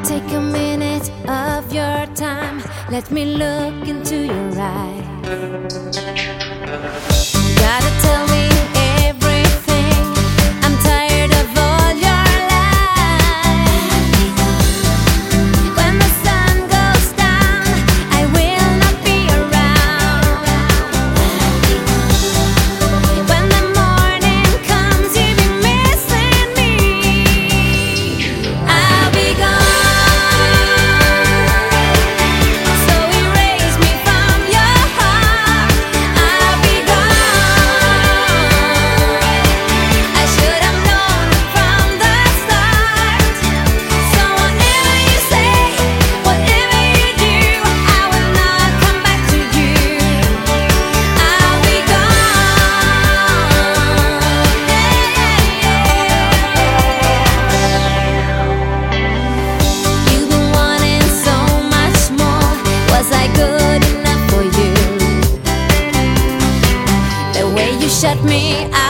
Take a minute of your time, let me look into your eyes. Gotta tell me everything, I'm tired of all your lies. When the sun goes down, I will not be around. When the morning comes, you'll be missing me. I'll be gone, so erase me from your heart. I'll be gone, I should have known from the start. So whatever you say, whatever you do, I will not come back to you. I'll be gone, You've been wanting so much more. Was I good enough for you? The way you shut me out